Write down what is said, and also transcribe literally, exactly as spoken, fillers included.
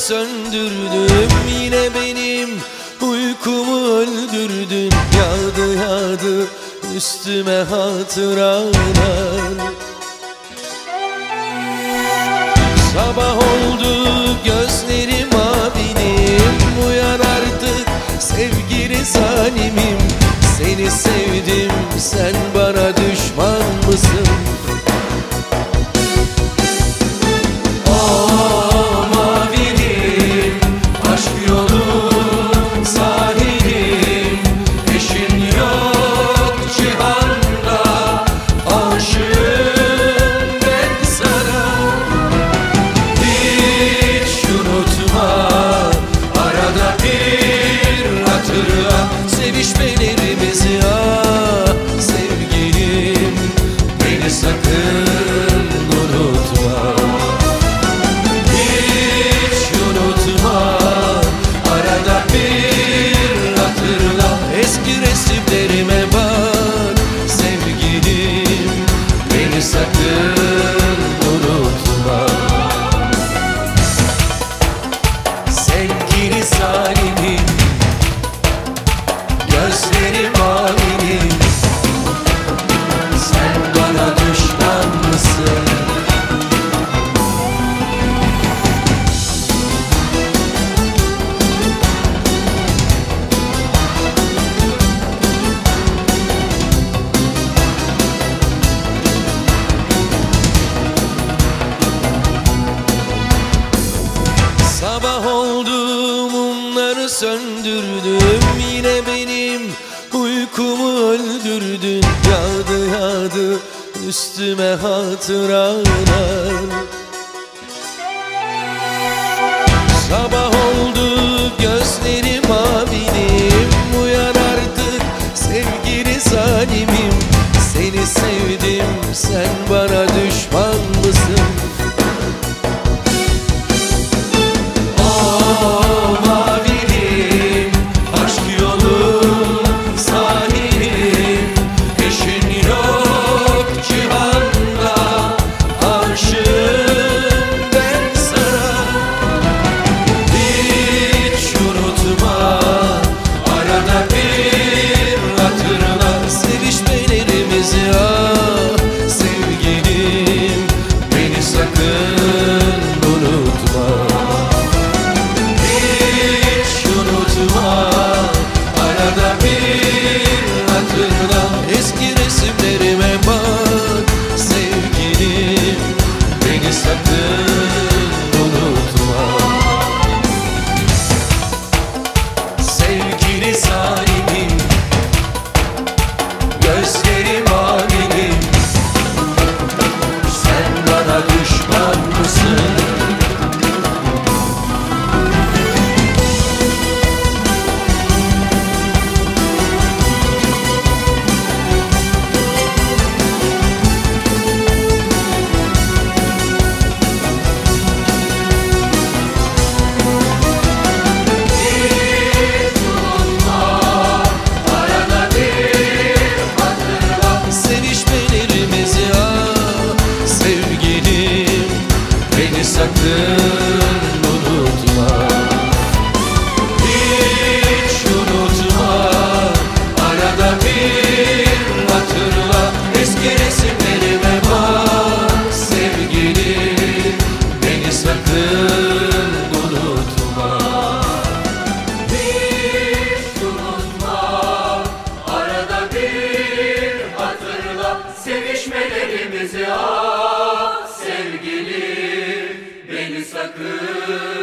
söndürdüm, yine benim uykumu öldürdün. Yağdı yağdı üstüme hatıralar. Sabah oldu gözlerim abinim, uyan artık sevgili zalimim. Seni sevdim, sen bana düşman mısın? Oh mavilim, aşk yolu sahilim, eşin yok cihanda, aşığım ben sana. Hiç unutma, arada bir hatırla sevişmelerimizi ya sevgilim, beni sakın unutma. Hiç unutma, arada bir hatırla, eski resimlerime bak sevgilim, beni sakın unutma. Sevgili zalimim, gözlerim mavilim, sen bana düşman mısın? Sabah oldu, mumları söndürdüm, yine benim uykumu öldürdün. Yağdı yağdı üstüme hatıralar. Sabah oldu gözlerim abinim, uyan artık sevgili zalimim. Seni sevdim, sen bana düşman mısın? Oh mavilim, aşk yolu sahilim, eşin yok cihanda, aşığım ben sana. Hiç unutma, arada bir hatırla sevişmelerimizi ya sevgilim, beni sakın unutma. Hiç unutma, arada bir hatırla, eski resimlerime bak sevgilim, beni sakın unutma. Sevgili zalimim, gözlerim mavilim, sen bana düşman mısın? Sevişmelerimizi ya sevgilim, beni sakın unutma. Hiç unutma, arada bir hatırla, eski resimlerime bak sevgilim, beni sakın unutma. Hiç unutma, arada bir hatırla, sevişmelerimizi ah sevgilim, beni sakın